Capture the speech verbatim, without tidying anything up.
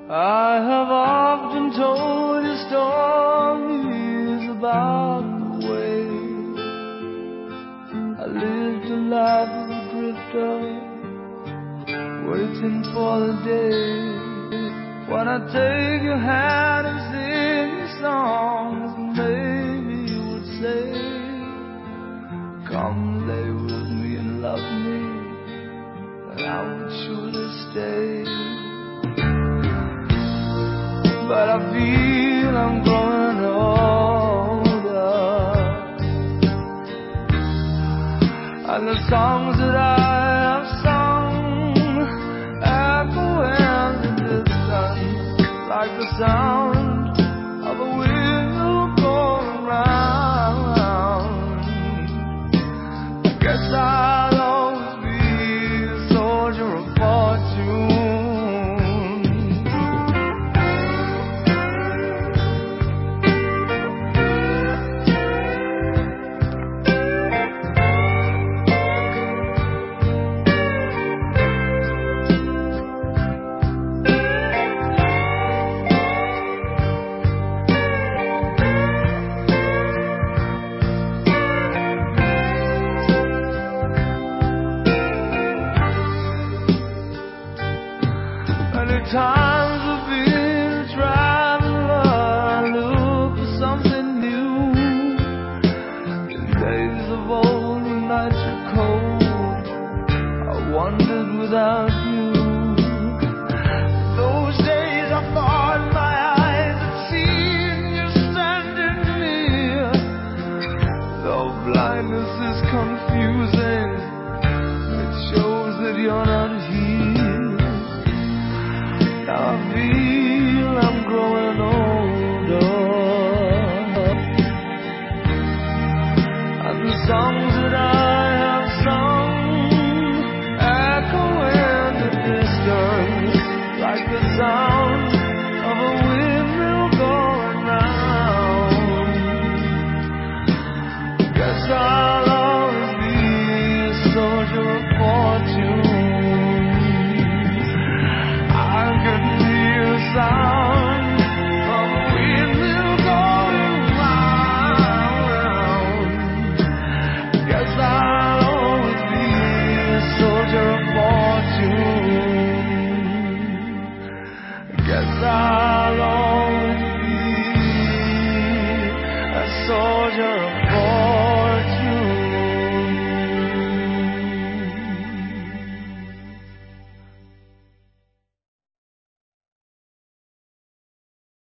I have often told you stories about the way I lived a life of a drifter, waiting for the day when I take your hand and sing you songs, and maybe you would say, come lay with me and love me, and I would surely stay. But I feel I'm growing older, and the songs that I have sung echo in the distance like the sound of a wheel going round. I guess I'll always be a soldier of fortune. Many times I've been a traveler, I look for something new. In days of old, when nights were cold, I wandered without you. Those days I thought my eyes had seen you standing near. Though blindness is confusing, it shows that you're not here. Now I feel I'm growing older, and the songs that I have sung echo in the distance like the sound of a windmill going round. Guess I'll always be a soldier of fortune. Sound of a windmill going round. Guess I'll always be a soldier of fortune. Guess I'll always be a soldier of